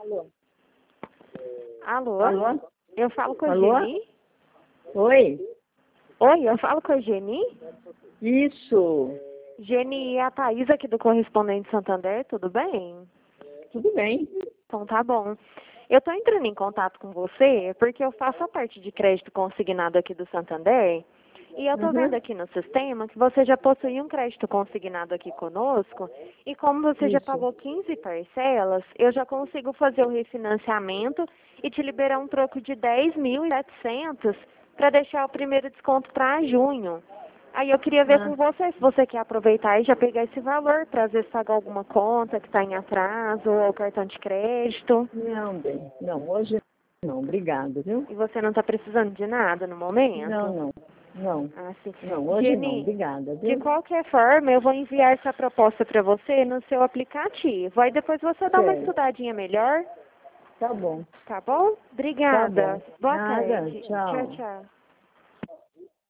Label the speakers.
Speaker 1: Alô?
Speaker 2: Alô?
Speaker 1: Eu falo com a
Speaker 2: Alô?
Speaker 1: Geni?
Speaker 2: Oi?
Speaker 1: Oi, eu falo com a Geni?
Speaker 2: Isso.
Speaker 1: Geni, é a Thaís aqui do Correspondente Santander, tudo bem?
Speaker 2: Tudo bem?
Speaker 1: Então tá bom. Eu tô entrando em contato com você porque eu faço a parte de crédito consignado aqui do Santander e eu tô vendo aqui no sistema que você já possui um crédito consignado aqui conosco e como você já
Speaker 2: Isso.
Speaker 1: pagou 15 parcelas, eu já consigo fazer o refinanciamento e te liberar um troco de 10.700 para deixar o primeiro desconto para junho. Aí eu queria ver
Speaker 2: Ah.
Speaker 1: com você se você quer aproveitar e já pegar esse valor para às vezes pagar alguma conta que está em atraso ou cartão de crédito.
Speaker 2: Não, bem. Não, hoje não. Obrigado, viu?
Speaker 1: E você não está precisando de nada no momento?
Speaker 2: Não. Não.
Speaker 1: Ah, sim.
Speaker 2: Não, hoje não.
Speaker 1: Geni,
Speaker 2: Obrigada,
Speaker 1: de
Speaker 2: viu?
Speaker 1: qualquer forma, eu vou enviar essa proposta para você no seu aplicativo. Aí depois você dá uma
Speaker 2: Certo.
Speaker 1: estudadinha melhor,
Speaker 2: Tá bom.
Speaker 1: tá bom?
Speaker 2: Tá
Speaker 1: Obrigada.
Speaker 2: bom.
Speaker 1: Boa
Speaker 2: Nada.
Speaker 1: tarde. Tchau,
Speaker 2: Tchau.
Speaker 1: tchau.